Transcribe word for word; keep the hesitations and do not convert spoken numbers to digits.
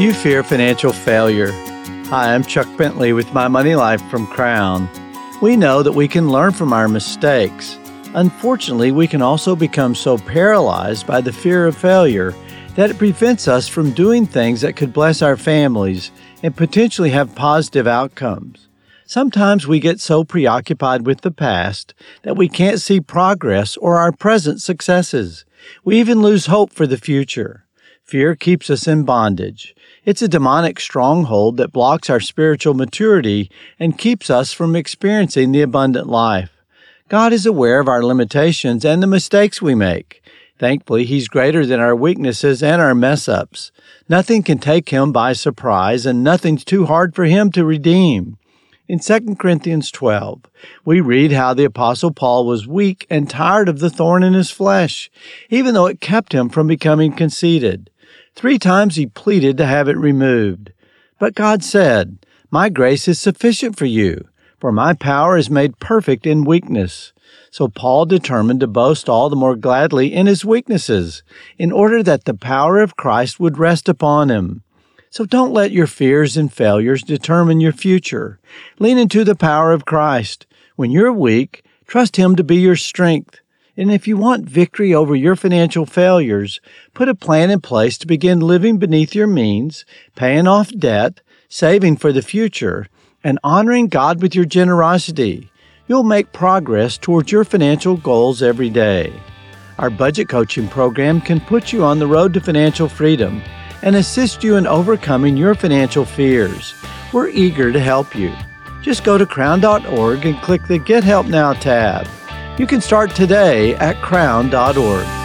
Do you fear financial failure? Hi, I'm Chuck Bentley with My Money Life from Crown. We know that we can learn from our mistakes. Unfortunately, we can also become so paralyzed by the fear of failure that it prevents us from doing things that could bless our families and potentially have positive outcomes. Sometimes we get so preoccupied with the past that we can't see progress or our present successes. We even lose hope for the future. Fear keeps us in bondage. It's a demonic stronghold that blocks our spiritual maturity and keeps us from experiencing the abundant life. God is aware of our limitations and the mistakes we make. Thankfully, He's greater than our weaknesses and our mess-ups. Nothing can take Him by surprise, and nothing's too hard for Him to redeem. In Second Corinthians twelve, we read how the Apostle Paul was weak and tired of the thorn in his flesh, even though it kept him from becoming conceited. Three times he pleaded to have it removed. But God said, "My grace is sufficient for you, for my power is made perfect in weakness." So Paul determined to boast all the more gladly in his weaknesses, in order that the power of Christ would rest upon him. So don't let your fears and failures determine your future. Lean into the power of Christ. When you're weak, trust Him to be your strength. And if you want victory over your financial failures, put a plan in place to begin living beneath your means, paying off debt, saving for the future, and honoring God with your generosity. You'll make progress towards your financial goals every day. Our budget coaching program can put you on the road to financial freedom and assist you in overcoming your financial fears. We're eager to help you. Just go to crown dot org and click the Get Help Now tab. You can start today at crown dot org.